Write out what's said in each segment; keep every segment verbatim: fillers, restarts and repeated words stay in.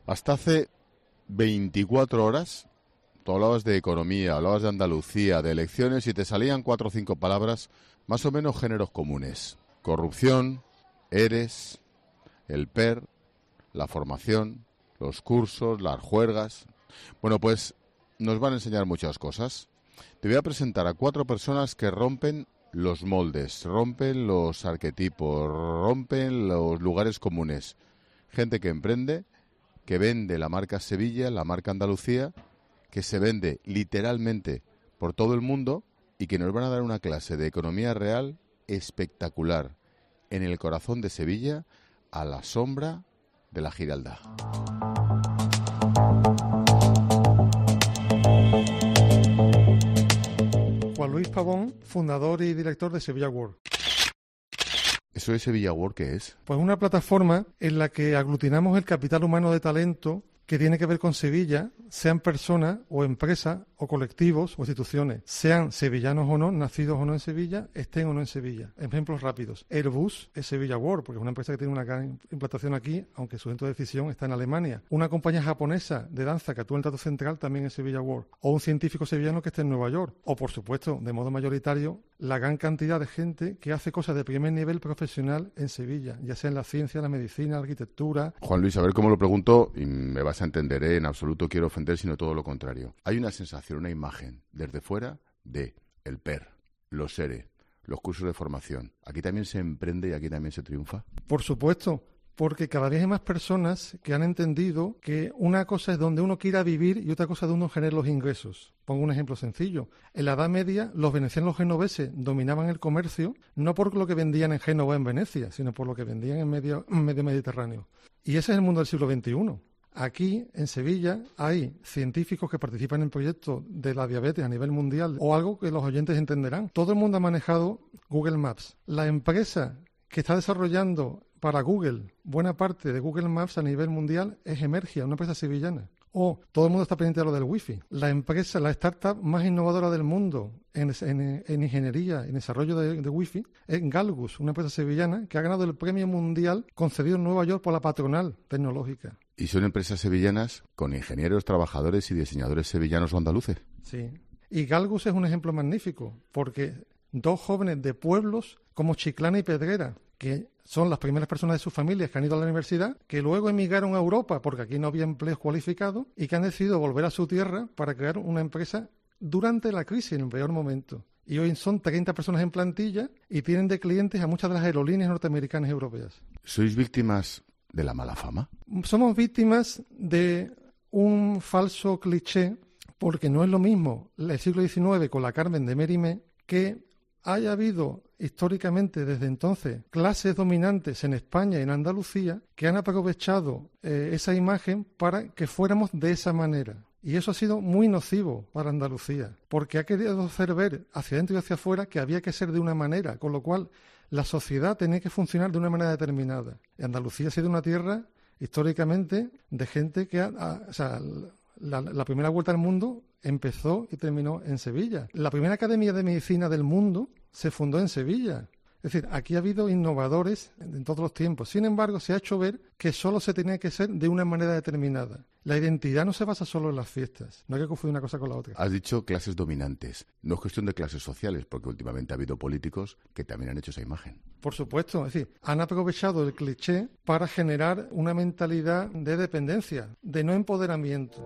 Hasta hace veinticuatro horas, tú hablabas de economía, hablabas de Andalucía, de elecciones y te salían cuatro o cinco palabras, más o menos géneros comunes. Corrupción, ERES, el P E R, la formación, los cursos, las juergas. Bueno, pues nos van a enseñar muchas cosas. Te voy a presentar a cuatro personas que rompen los moldes, rompen los arquetipos, rompen los lugares comunes. Gente que emprende, que vende la marca Sevilla, la marca Andalucía, que se vende literalmente por todo el mundo y que nos van a dar una clase de economía real espectacular en el corazón de Sevilla, a la sombra de la Giraldá. Juan Luis Pavón, fundador y director de Sevilla World. ¿Eso de Sevilla World qué es? Pues una plataforma en la que aglutinamos el capital humano de talento que tiene que ver con Sevilla, sean personas o empresas o colectivos o instituciones, sean sevillanos o no, nacidos o no en Sevilla, estén o no en Sevilla. Ejemplos rápidos. Airbus es Sevilla World, porque es una empresa que tiene una gran implantación aquí, aunque su centro de decisión está en Alemania. Una compañía japonesa de danza que actúa en el Teatro Central también es Sevilla World. O un científico sevillano que esté en Nueva York. O, por supuesto, de modo mayoritario, la gran cantidad de gente que hace cosas de primer nivel profesional en Sevilla, ya sea en la ciencia, la medicina, la arquitectura. Juan Luis, a ver cómo lo pregunto y me vas a entender, ¿eh? En absoluto quiero ofender, sino todo lo contrario. Hay una sensación, una imagen desde fuera de el P E R, los ERE, los cursos de formación. ¿Aquí también se emprende y aquí también se triunfa? Por supuesto, porque cada vez hay más personas que han entendido que una cosa es donde uno quiera vivir y otra cosa es donde uno genera los ingresos. Pongo un ejemplo sencillo. En la Edad Media, los venecianos y los genoveses dominaban el comercio no por lo que vendían en Génova o en Venecia, sino por lo que vendían en medio, en medio Mediterráneo. Y ese es el mundo del siglo veintiuno. Aquí, en Sevilla, hay científicos que participan en proyectos de la diabetes a nivel mundial o algo que los oyentes entenderán. Todo el mundo ha manejado Google Maps. La empresa que está desarrollando para Google buena parte de Google Maps a nivel mundial es Emergia, una empresa sevillana. O todo el mundo está pendiente de lo del wifi. La empresa, la startup más innovadora del mundo en, en, en ingeniería, en desarrollo de, de wifi, es Galgus, una empresa sevillana que ha ganado el premio mundial concedido en Nueva York por la patronal tecnológica. ¿Y son empresas sevillanas con ingenieros, trabajadores y diseñadores sevillanos o andaluces? Sí. Y Galgus es un ejemplo magnífico, porque dos jóvenes de pueblos como Chiclana y Pedrera, que son las primeras personas de sus familias que han ido a la universidad, que luego emigraron a Europa porque aquí no había empleos cualificados y que han decidido volver a su tierra para crear una empresa durante la crisis, en el peor momento. Y hoy son treinta personas en plantilla y tienen de clientes a muchas de las aerolíneas norteamericanas y europeas. ¿Sois víctimas de la mala fama? Somos víctimas de un falso cliché, porque no es lo mismo el siglo diecinueve con la Carmen de Mérimée que haya habido históricamente desde entonces clases dominantes en España y en Andalucía que han aprovechado eh, esa imagen para que fuéramos de esa manera. Y eso ha sido muy nocivo para Andalucía, porque ha querido hacer ver hacia adentro y hacia afuera que había que ser de una manera, con lo cual la sociedad tenía que funcionar de una manera determinada. Y Andalucía ha sido una tierra históricamente de gente que ha, ha, o sea, La, la primera vuelta al mundo empezó y terminó en Sevilla. La primera academia de medicina del mundo se fundó en Sevilla. Es decir, aquí ha habido innovadores en, en todos los tiempos. Sin embargo, se ha hecho ver que solo se tenía que ser de una manera determinada. La identidad no se basa solo en las fiestas. No hay que confundir una cosa con la otra. Has dicho clases dominantes. No es cuestión de clases sociales, porque últimamente ha habido políticos que también han hecho esa imagen. Por supuesto. Es decir, han aprovechado el cliché para generar una mentalidad de dependencia, de no empoderamiento.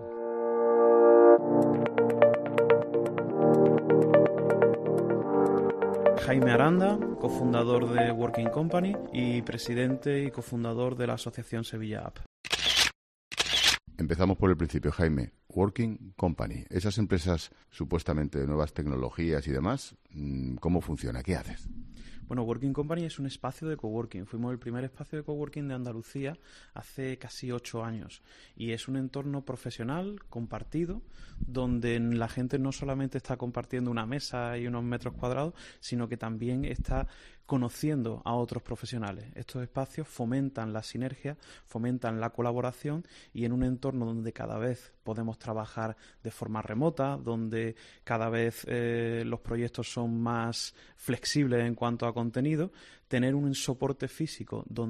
Jaime Aranda, cofundador de Working Company y presidente y cofundador de la asociación Sevilla App. Empezamos por el principio, Jaime. Working Company, esas empresas supuestamente de nuevas tecnologías y demás, ¿cómo funciona? ¿Qué haces? Bueno, Working Company es un espacio de coworking. Fuimos el primer espacio de coworking de Andalucía hace casi ocho años. Y es un entorno profesional, compartido, donde la gente no solamente está compartiendo una mesa y unos metros cuadrados, sino que también está conociendo a otros profesionales. Estos espacios fomentan la sinergia, fomentan la colaboración y en un entorno donde cada vez podemos trabajar de forma remota, donde cada vez eh, los proyectos son más flexibles en cuanto a contenido, tener un soporte físico donde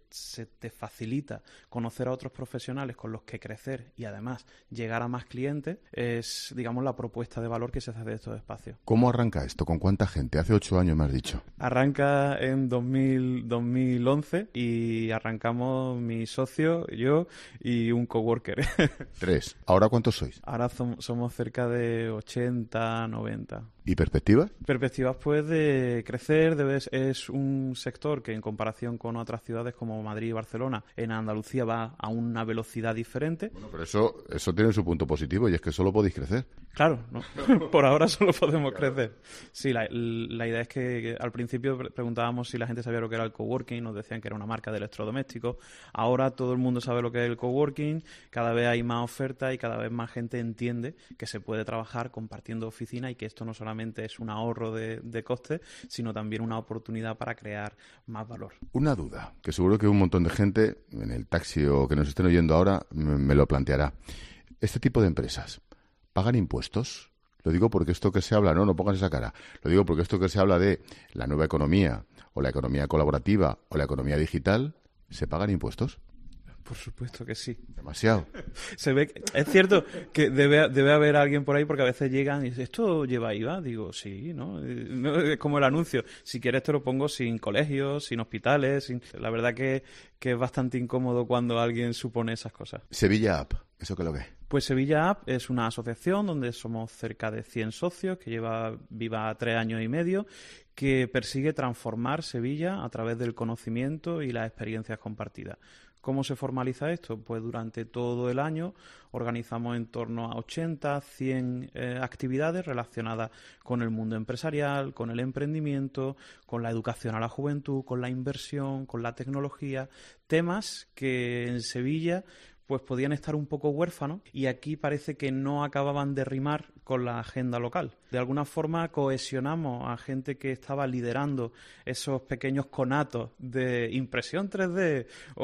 se te facilita conocer a otros profesionales con los que crecer y además llegar a más clientes, es, digamos, la propuesta de valor que se hace de estos espacios. ¿Cómo arranca esto? ¿Con cuánta gente? Hace ocho años me has dicho. Arranca en dos mil, dos mil once y arrancamos mi socio, yo y un coworker. Tres. ¿Ahora cuántos sois? Ahora som- somos cerca de ochenta, noventa. ¿Y perspectivas? Perspectivas, pues, de crecer. De vez, es un sector que, en comparación con otras ciudades como Madrid y Barcelona, en Andalucía va a una velocidad diferente. Bueno, pero eso, eso tiene su punto positivo y es que solo podéis crecer. Claro, ¿no? Por ahora solo podemos crecer. Sí, la, la idea es que, que al principio pre- preguntábamos si la gente sabía lo que era el coworking, nos decían que era una marca de electrodomésticos. Ahora todo el mundo sabe lo que es el coworking, cada vez hay más oferta y cada vez más gente entiende que se puede trabajar compartiendo oficina y que esto no solamente es un ahorro de, de costes, sino también una oportunidad para crear más valor. Una duda, que seguro que un montón de gente en el taxi o que nos estén oyendo ahora me, me lo planteará. Este tipo de empresas, ¿pagan impuestos? Lo digo porque esto que se habla, no, no pongas esa cara. Lo digo porque esto que se habla de la nueva economía o la economía colaborativa o la economía digital, ¿se pagan impuestos? Por supuesto que sí. Demasiado. Se ve que, es cierto que debe, debe haber alguien por ahí porque a veces llegan y dicen, ¿esto lleva I V A? Digo, sí, ¿no? No, es como el anuncio. Si quieres te lo pongo sin colegios, sin hospitales. Sin... La verdad que, que es bastante incómodo cuando alguien supone esas cosas. Sevilla App, ¿eso qué es lo que es? Pues Sevilla App es una asociación donde somos cerca de cien socios, que lleva viva tres años y medio, que persigue transformar Sevilla a través del conocimiento y las experiencias compartidas. ¿Cómo se formaliza esto? Pues durante todo el año organizamos en torno a ochenta, cien eh, actividades relacionadas con el mundo empresarial, con el emprendimiento, con la educación a la juventud, con la inversión, con la tecnología, temas que en Sevilla pues podían estar un poco huérfanos y aquí parece que no acababan de rimar con la agenda local. De alguna forma cohesionamos a gente que estaba liderando esos pequeños conatos de impresión tres D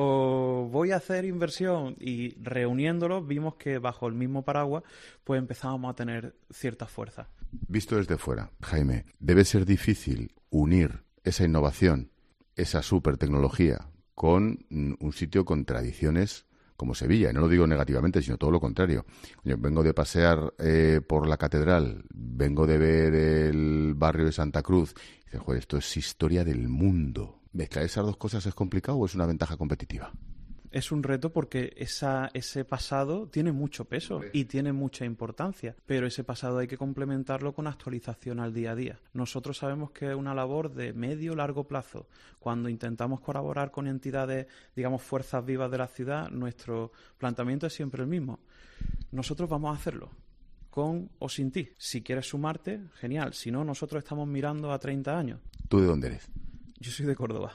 o voy a hacer inversión y reuniéndolos vimos que bajo el mismo paraguas pues empezábamos a tener cierta fuerza. Visto desde fuera, Jaime, debe ser difícil unir esa innovación, esa super tecnología con un sitio con tradiciones como Sevilla, y no lo digo negativamente, sino todo lo contrario. Yo vengo de pasear eh, por la catedral, vengo de ver el barrio de Santa Cruz, y dices, joder, esto es historia del mundo. ¿Mezclar esas dos cosas es complicado o es una ventaja competitiva? Es un reto porque esa, ese pasado tiene mucho peso y tiene mucha importancia, pero ese pasado hay que complementarlo con actualización al día a día. Nosotros sabemos que es una labor de medio largo plazo. Cuando intentamos colaborar con entidades, digamos, fuerzas vivas de la ciudad, nuestro planteamiento es siempre el mismo. Nosotros vamos a hacerlo, con o sin ti. Si quieres sumarte, genial. Si no, nosotros estamos mirando a treinta años. ¿Tú de dónde eres? Yo soy de Córdoba.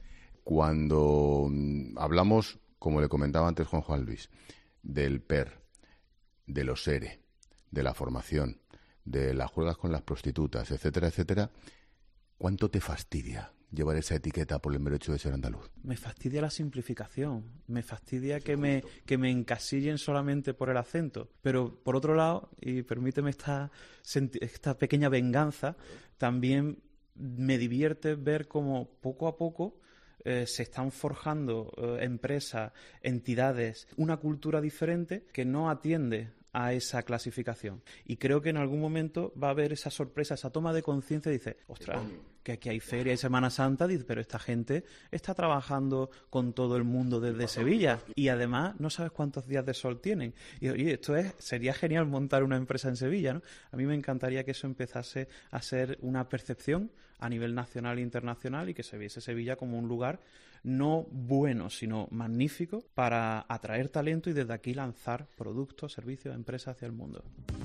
Cuando mm, hablamos, como le comentaba antes Juan Juan Luis, del P E R, de los E R E, de la formación, de las juegas con las prostitutas, etcétera, etcétera, ¿cuánto te fastidia llevar esa etiqueta por el mero hecho de ser andaluz? Me fastidia la simplificación, me fastidia que me, que me encasillen solamente por el acento. Pero, por otro lado, y permíteme esta, esta pequeña venganza, también me divierte ver cómo poco a poco Eh, se están forjando eh, empresas, entidades, una cultura diferente que no atiende a esa clasificación. Y creo que en algún momento va a haber esa sorpresa, esa toma de conciencia y dice, ostras, que aquí hay feria y Semana Santa, dice, pero esta gente está trabajando con todo el mundo desde Sevilla y además no sabes cuántos días de sol tienen. Y oye, esto es, sería genial montar una empresa en Sevilla, ¿no? A mí me encantaría que eso empezase a ser una percepción a nivel nacional e internacional y que se viese Sevilla como un lugar no bueno, sino magnífico para atraer talento y desde aquí lanzar productos, servicios, empresas hacia el mundo.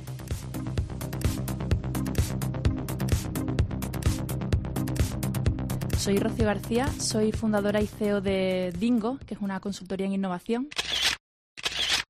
Soy Rocío García, soy fundadora y C E O de Dingo, que es una consultoría en innovación.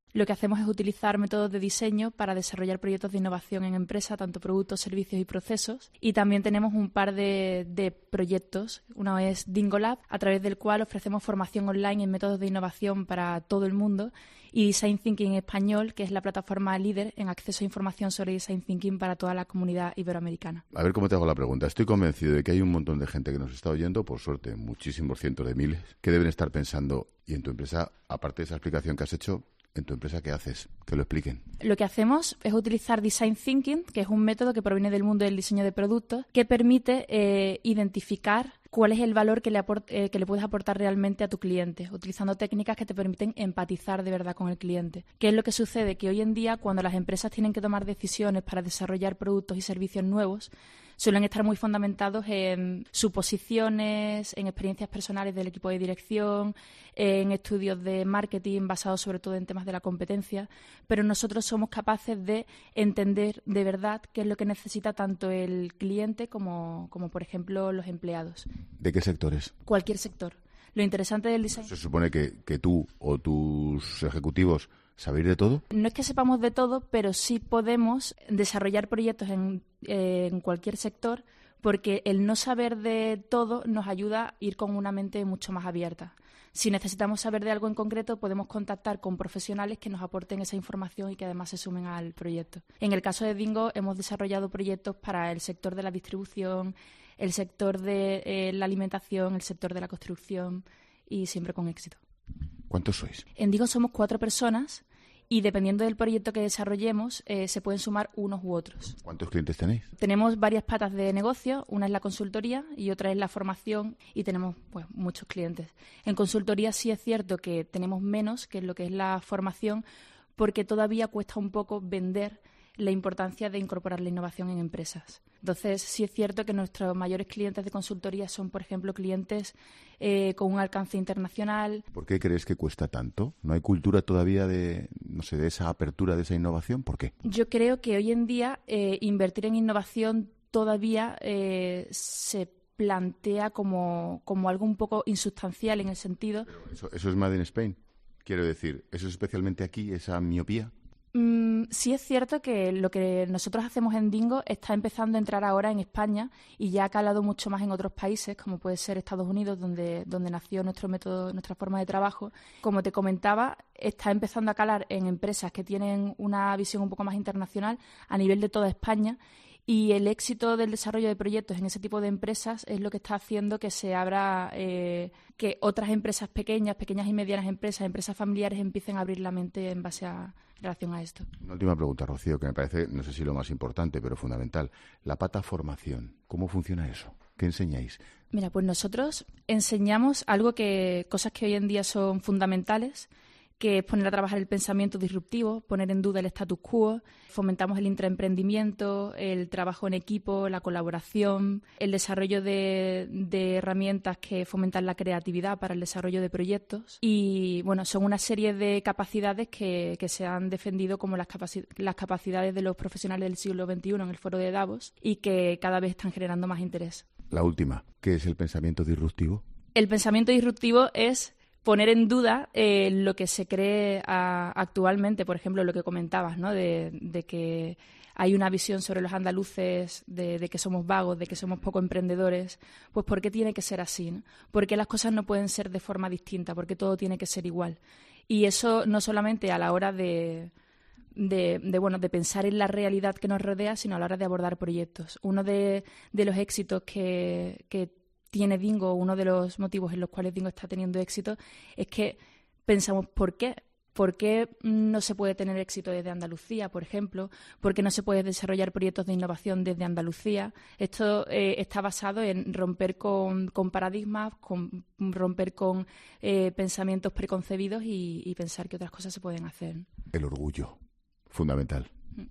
Lo que hacemos es utilizar métodos de diseño para desarrollar proyectos de innovación en empresa, tanto productos, servicios y procesos. Y también tenemos un par de, de proyectos. Uno es Dingo Lab, a través del cual ofrecemos formación online en métodos de innovación para todo el mundo, y Design Thinking Español, que es la plataforma líder en acceso a información sobre Design Thinking para toda la comunidad iberoamericana. A ver cómo te hago la pregunta. Estoy convencido de que hay un montón de gente que nos está oyendo, por suerte, muchísimos cientos de miles, que deben estar pensando, y en tu empresa, aparte de esa explicación que has hecho, ¿en tu empresa qué haces? Que lo expliquen. Lo que hacemos es utilizar Design Thinking, que es un método que proviene del mundo del diseño de productos, que permite eh, identificar cuál es el valor que le, aport- eh, que le puedes aportar realmente a tu cliente, utilizando técnicas que te permiten empatizar de verdad con el cliente. ¿Qué es lo que sucede? Que hoy en día, cuando las empresas tienen que tomar decisiones para desarrollar productos y servicios nuevos, suelen estar muy fundamentados en suposiciones, en experiencias personales del equipo de dirección, en estudios de marketing basados sobre todo en temas de la competencia, pero nosotros somos capaces de entender de verdad qué es lo que necesita tanto el cliente como, como por ejemplo, los empleados. ¿De qué sectores? Cualquier sector. Lo interesante del diseño... ¿Se supone que, que tú o tus ejecutivos sabéis de todo? No es que sepamos de todo, pero sí podemos desarrollar proyectos en, eh, en cualquier sector, porque el no saber de todo nos ayuda a ir con una mente mucho más abierta. Si necesitamos saber de algo en concreto, podemos contactar con profesionales que nos aporten esa información y que además se sumen al proyecto. En el caso de Dingo, hemos desarrollado proyectos para el sector de la distribución, el sector de eh, la alimentación, el sector de la construcción, y siempre con éxito. ¿Cuántos sois? En Dingo somos cuatro personas y dependiendo del proyecto que desarrollemos eh, se pueden sumar unos u otros. ¿Cuántos clientes tenéis? Tenemos varias patas de negocio, una es la consultoría y otra es la formación, y tenemos pues muchos clientes. En consultoría sí es cierto que tenemos menos que lo que es la formación, porque todavía cuesta un poco vender la importancia de incorporar la innovación en empresas. Entonces, sí es cierto que nuestros mayores clientes de consultoría son, por ejemplo, clientes eh, con un alcance internacional. ¿Por qué crees que cuesta tanto? ¿No hay cultura todavía de, no sé, de esa apertura, de esa innovación? ¿Por qué? Yo creo que hoy en día eh, invertir en innovación todavía eh, se plantea como, como algo un poco insustancial en el sentido... Pero eso, eso es Made in Spain. Quiero decir, ¿eso es especialmente aquí, esa miopía? Mm, sí es cierto que lo que nosotros hacemos en Dingo está empezando a entrar ahora en España y ya ha calado mucho más en otros países, como puede ser Estados Unidos, donde, donde nació nuestro método, nuestra forma de trabajo. Como te comentaba, está empezando a calar en empresas que tienen una visión un poco más internacional a nivel de toda España, y el éxito del desarrollo de proyectos en ese tipo de empresas es lo que está haciendo que se abra, eh, que otras empresas pequeñas, pequeñas y medianas empresas, empresas familiares empiecen a abrir la mente en base a en relación a esto. Una última pregunta, Rocío, que me parece, no sé si lo más importante, pero fundamental. La pata formación, ¿cómo funciona eso? ¿Qué enseñáis? Mira, pues nosotros enseñamos algo que, cosas que hoy en día son fundamentales, que es poner a trabajar el pensamiento disruptivo, poner en duda el status quo, fomentamos el intraemprendimiento, el trabajo en equipo, la colaboración, el desarrollo de, de herramientas que fomentan la creatividad para el desarrollo de proyectos, y bueno, son una serie de capacidades que, que se han defendido como las, capaci- las capacidades de los profesionales del siglo veintiuno en el foro de Davos, y que cada vez están generando más interés. La última, ¿qué es el pensamiento disruptivo? El pensamiento disruptivo es poner en duda eh, lo que se cree a, actualmente, por ejemplo, lo que comentabas, ¿no? De, de que hay una visión sobre los andaluces de, de que somos vagos, de que somos poco emprendedores. Pues ¿por qué tiene que ser así, ¿no? ¿Por qué las cosas no pueden ser de forma distinta? ¿Por qué todo tiene que ser igual? Y eso no solamente a la hora de... De, de, bueno, de pensar en la realidad que nos rodea, sino a la hora de abordar proyectos. Uno de, de los éxitos que, que tiene Dingo, uno de los motivos en los cuales Dingo está teniendo éxito, es que pensamos, ¿por qué? ¿Por qué no se puede tener éxito desde Andalucía, por ejemplo? ¿Por qué no se puede desarrollar proyectos de innovación desde Andalucía? Esto eh, está basado en romper con, con paradigmas, con romper con eh, pensamientos preconcebidos y, y pensar que otras cosas se pueden hacer. El orgullo, fundamental.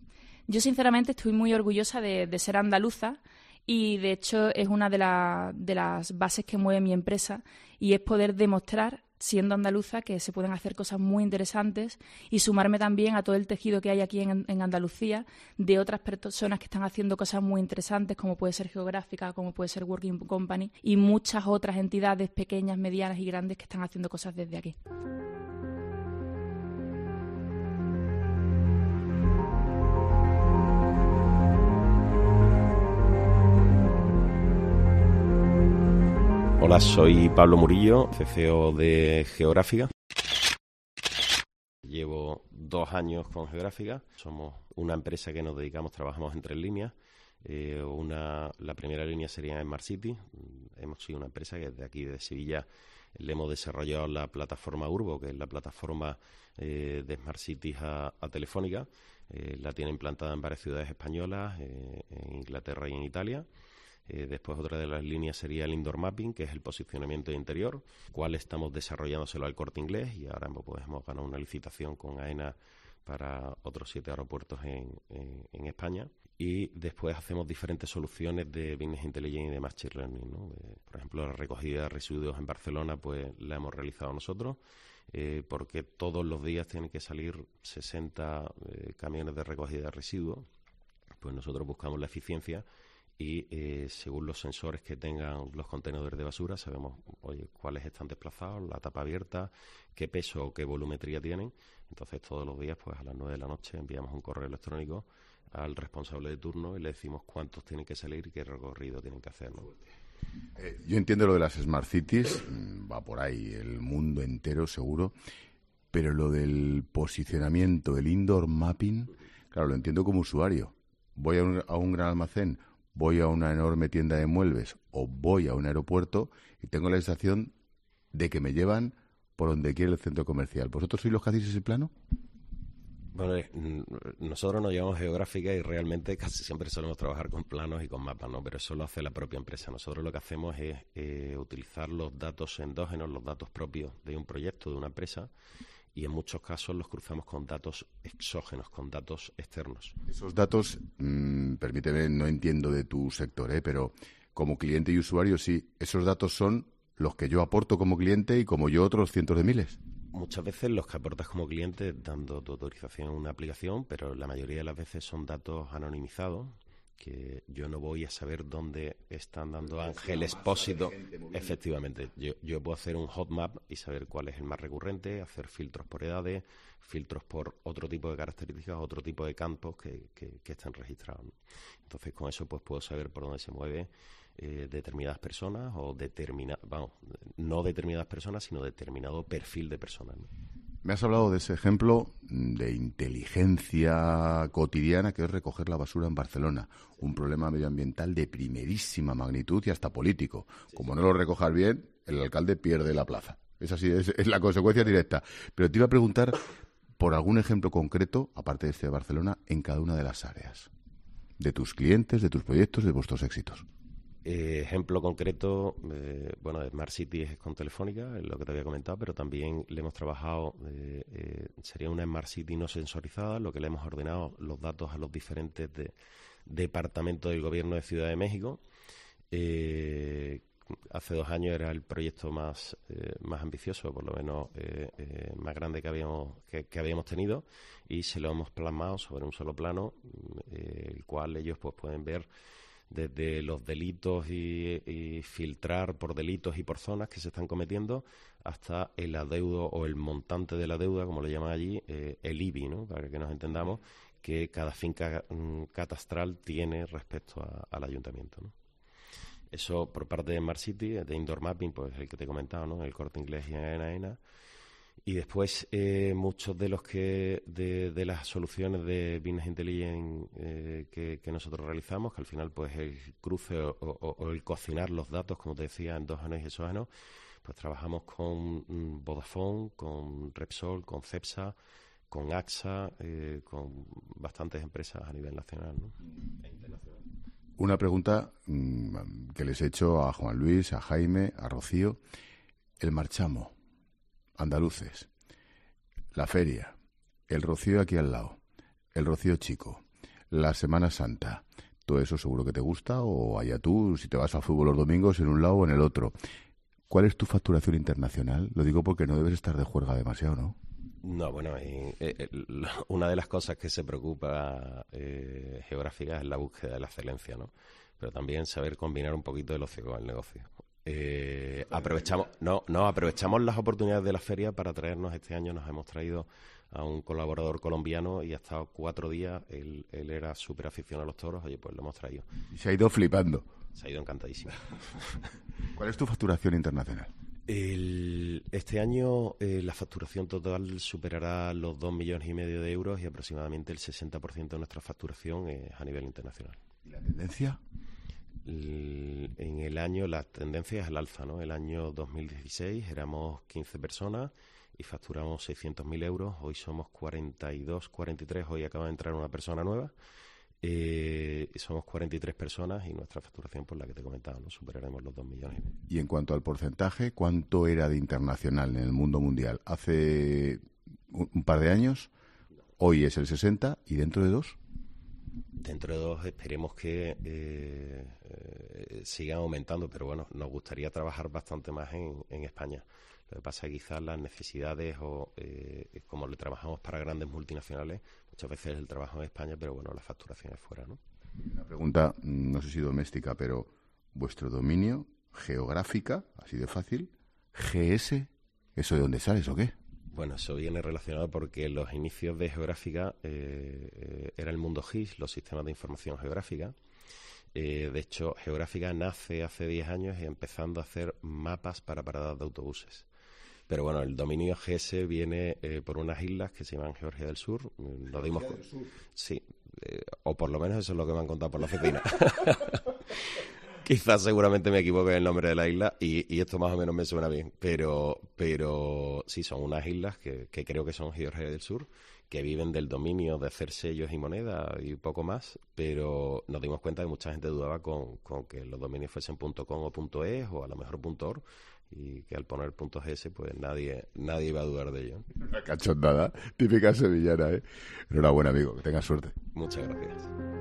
Yo, sinceramente, estoy muy orgullosa de, de ser andaluza. Y, de hecho, es una de, la, de las bases que mueve mi empresa, y es poder demostrar, siendo andaluza, que se pueden hacer cosas muy interesantes, y sumarme también a todo el tejido que hay aquí en, en Andalucía de otras personas que están haciendo cosas muy interesantes, como puede ser Geográfica, como puede ser Working Company, y muchas otras entidades pequeñas, medianas y grandes que están haciendo cosas desde aquí. Hola, soy Pablo Murillo, C C O de Geográfica. Llevo dos años con Geográfica. Somos una empresa que nos dedicamos, trabajamos en tres líneas. Eh, una, la primera línea sería Smart City. Hemos sido una empresa que desde aquí, de Sevilla, le hemos desarrollado la plataforma Urbo, que es la plataforma eh, de Smart Cities a, a Telefónica. Eh, la tiene implantada en varias ciudades españolas, eh, en Inglaterra y en Italia. Eh, después otra de las líneas sería el Indoor Mapping, que es el posicionamiento de interior, cual estamos desarrollándoselo al Corte Inglés, y ahora pues, hemos ganado una licitación con AENA para otros siete aeropuertos en, en, en España. Y después hacemos diferentes soluciones de Business Intelligence y de Machine Learning, ¿no? Eh, por ejemplo, la recogida de residuos en Barcelona pues la hemos realizado nosotros, eh, porque todos los días tienen que salir sesenta eh, camiones de recogida de residuos. Pues nosotros buscamos la eficiencia y eh, según los sensores que tengan los contenedores de basura sabemos, oye, cuáles están desplazados, la tapa abierta, qué peso o qué volumetría tienen. Entonces todos los días pues a las nueve de la noche enviamos un correo electrónico al responsable de turno y le decimos cuántos tienen que salir y qué recorrido tienen que hacer, ¿no? Eh, yo entiendo lo de las Smart Cities, va por ahí el mundo entero seguro, pero lo del posicionamiento, el Indoor Mapping, claro, lo entiendo como usuario. Voy a un, a un gran almacén, voy a una enorme tienda de muebles o voy a un aeropuerto y tengo la sensación de que me llevan por donde quiere el centro comercial. ¿Vosotros sois los que hacéis ese plano? Bueno, eh, nosotros nos llamamos Geográfica y realmente casi siempre solemos trabajar con planos y con mapas, ¿no? Pero eso lo hace la propia empresa. Nosotros lo que hacemos es eh, utilizar los datos endógenos, los datos propios de un proyecto, de una empresa, y en muchos casos los cruzamos con datos exógenos, con datos externos. Esos datos, mmm, permíteme, no entiendo de tu sector, ¿eh? Pero como cliente y usuario sí, esos datos son los que yo aporto como cliente y como yo otros cientos de miles. Muchas veces los que aportas como cliente dando tu autorización a una aplicación, pero la mayoría de las veces son datos anonimizados, que yo no voy a saber dónde están dando Ángel Expósito. Efectivamente, yo, yo puedo hacer un hot map y saber cuál es el más recurrente, hacer filtros por edades, filtros por otro tipo de características, otro tipo de campos que, que, que están registrados, ¿no? Entonces con eso pues puedo saber por dónde se mueve eh, determinadas personas o determinadas, vamos, no determinadas personas, sino determinado perfil de personas, ¿no? Me has hablado de ese ejemplo de inteligencia cotidiana que es recoger la basura en Barcelona, un problema medioambiental de primerísima magnitud y hasta político. Como no lo recojas bien, el alcalde pierde la plaza. Es así, es, es la consecuencia directa. Pero te iba a preguntar por algún ejemplo concreto, aparte de este de Barcelona, en cada una de las áreas, de tus clientes, de tus proyectos, de vuestros éxitos. Eh, ejemplo concreto, eh, bueno, Smart City es con Telefónica, es lo que te había comentado, pero también le hemos trabajado, eh, eh, sería una Smart City no sensorizada, lo que le hemos ordenado los datos a los diferentes de, departamentos del gobierno de Ciudad de México. Eh, hace dos años era el proyecto más, eh, más ambicioso, por lo menos eh, eh, más grande que habíamos, que, que habíamos tenido, y se lo hemos plasmado sobre un solo plano, eh, el cual ellos pues pueden ver desde los delitos y, y filtrar por delitos y por zonas que se están cometiendo hasta el adeudo o el montante de la deuda, como le llaman allí, eh, el I B I, ¿no? Para que nos entendamos, que cada finca mm, catastral tiene respecto a, al ayuntamiento, ¿no? Eso por parte de Smart City, de Indoor Mapping, pues el que te he comentado, ¿no? El Corte Inglés y en AENA. Y después eh, muchos de los que de, de las soluciones de Business Intelligence eh, que, que nosotros realizamos, que al final pues el cruce o, o, o el cocinar los datos, como te decía, endógenos y exógenos, pues trabajamos con mm, Vodafone, con Repsol, con Cepsa, con AXA, eh, con bastantes empresas a nivel nacional, ¿no? E internacional. Una pregunta mmm, que les he hecho a Juan Luis, a Jaime, a Rocío. El marchamo, andaluces, la feria, el Rocío aquí al lado, el Rocío chico, la Semana Santa, todo eso seguro que te gusta, o allá tú, si te vas al fútbol los domingos en un lado o en el otro. ¿Cuál es tu facturación internacional? Lo digo porque no debes estar de juerga demasiado, ¿no? No, bueno, eh, eh, una de las cosas que se preocupa eh, Geográfica es la búsqueda de la excelencia, ¿no? Pero también saber combinar un poquito el ocio con el negocio. Eh, aprovechamos, no, no, aprovechamos las oportunidades de la feria para traernos, este año nos hemos traído a un colaborador colombiano y ha estado cuatro días. Él, él era súper aficionado a los toros. Oye, pues lo hemos traído. Y se ha ido flipando. Se ha ido encantadísimo. ¿Cuál es tu facturación internacional? El, este año eh, la facturación total superará los dos millones y medio de euros y aproximadamente el sesenta por ciento de nuestra facturación es a nivel internacional. ¿Y la tendencia? El, en el año la tendencia es al alza, ¿no? El año dos mil dieciséis éramos quince personas y facturamos seiscientos mil euros. Hoy somos cuarenta y dos, cuarenta y tres. Hoy acaba de entrar una persona nueva. Eh, somos cuarenta y tres personas y nuestra facturación, por la que te comentaba, ¿no? Superaremos los dos millones. Y en cuanto al porcentaje, ¿cuánto era de internacional en el mundo mundial? Hace un, un par de años, hoy es el sesenta y dentro de dos. Dentro de dos esperemos que eh, eh, sigan aumentando, pero bueno, nos gustaría trabajar bastante más en, en España. Lo que pasa es que quizás las necesidades o eh, como le trabajamos para grandes multinacionales, muchas veces el trabajo en España, pero bueno, la facturación es fuera, ¿no? Una pregunta, no sé si doméstica, pero vuestro dominio, geográfica, así de fácil, G S, ¿eso de dónde sales o qué? Bueno, eso viene relacionado porque los inicios de geográfica eh, eh, era el mundo G I S, los sistemas de información geográfica. Eh, de hecho, geográfica nace hace diez años y empezando a hacer mapas para paradas de autobuses. Pero bueno, el dominio G S viene eh, por unas islas que se llaman Georgia del Sur. Lo dimos Georgia del Sur. Sí, eh, o por lo menos eso es lo que me han contado por la oficina. Quizás seguramente me equivoque en el nombre de la isla y, y esto más o menos me suena bien, pero pero sí, son unas islas que, que creo que son Georgia del Sur, que viven del dominio de hacer sellos y moneda y poco más, pero nos dimos cuenta que mucha gente dudaba con, con que los dominios fuesen .com o .es o a lo mejor .org, y que al poner .gs pues nadie nadie iba a dudar de ello. Una cachondada, típica sevillana, ¿eh? Enhorabuena, amigo, que tengas suerte. Muchas gracias.